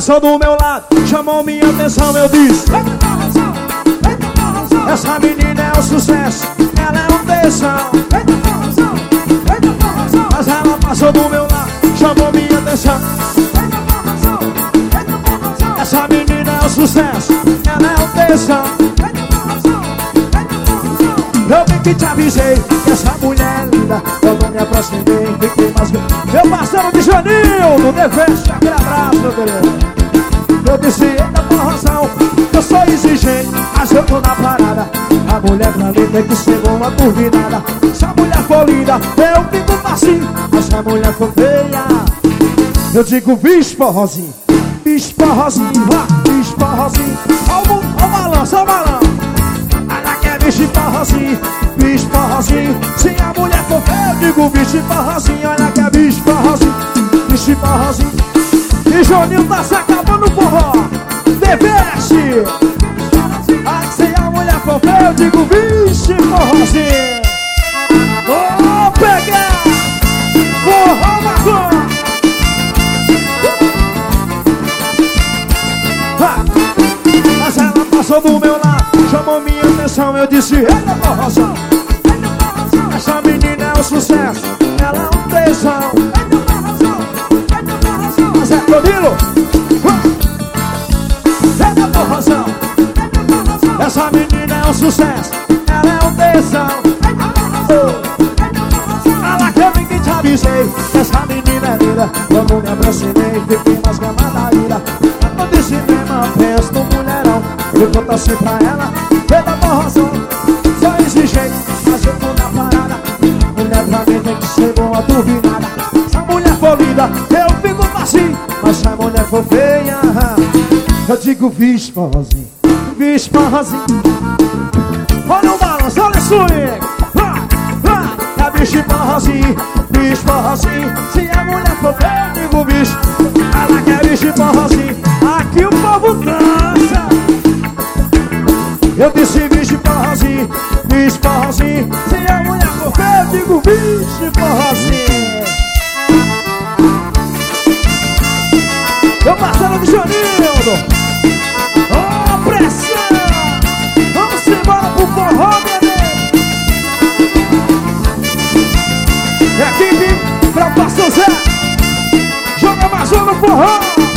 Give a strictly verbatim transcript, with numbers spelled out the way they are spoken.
passou do meu lado, chamou minha atenção, eu disse: essa menina é um sucesso, ela é um tesão. Mas ela passou do meu lado, chamou minha atenção. Essa menina é um sucesso, ela é um tesão. Eu bem que te avisei que essa mulher é linda. Quando me aproximei, fiquei mais... Meu parceiro de Janildo, defende aquele abraço, meu querido. Eu disse, eita porrazão, eu sou exigente, mas eu tô na parada. A mulher pra mim tem que ser uma turbinada. Se a mulher for linda, eu fico facinho. Mas se a mulher for feia, eu digo, vixe forrozinho, vixe forrozinho, vixe forrozinho. Ó o balanço, ó o balanço. Ela quer vixe forrozinho, vixe forrozinho. Se a mulher for feia, eu digo, vixe forrozinho. Olha que é vixe forrozinho, vixe forrozinho. E Joninho tá se acabando o forró. Deveste. Ah, se a mulher for feia, eu digo, vixe forrozinho. Vou pegar forró maconha. Mas ela passou do meu lado, chamou minha atenção, eu disse, eita forrozão. Essa menina é um sucesso, ela é um tesão. Mas é Danilo, eita forrozão. Essa menina é um sucesso, ela é um tesão. Ela quer vir que te avisei, essa menina é linda. Quando me aproximei, fiquei mais gamada ira. Eu disse mesmo, penso no mulherão. Eu conto assim pra ela, eita porrazão. Sou exigente, mas eu tô na parada. Mulher pra mim tem que ser boa, turbinada. Se a mulher for linda, eu fico facinho. Mas se a mulher for feia, eu digo, vixe forrozinho, vixe forrozinho. Olha o balanço, olha o swing. É bicho forrozinho, bicho forrozinho. Se a mulher for feia, eu digo, bicho. Ela quer bicho forrozinho. Aqui o povo dança. Eu disse bicho forrozinho, bicho forrozinho. Se a mulher for feia, eu digo bicho forrozinho. Meu parceiro de Janildo, oh pressão. Vamos embora pro forró, bebê. E equipe pra o Pastor Zé, joga mais um no forró.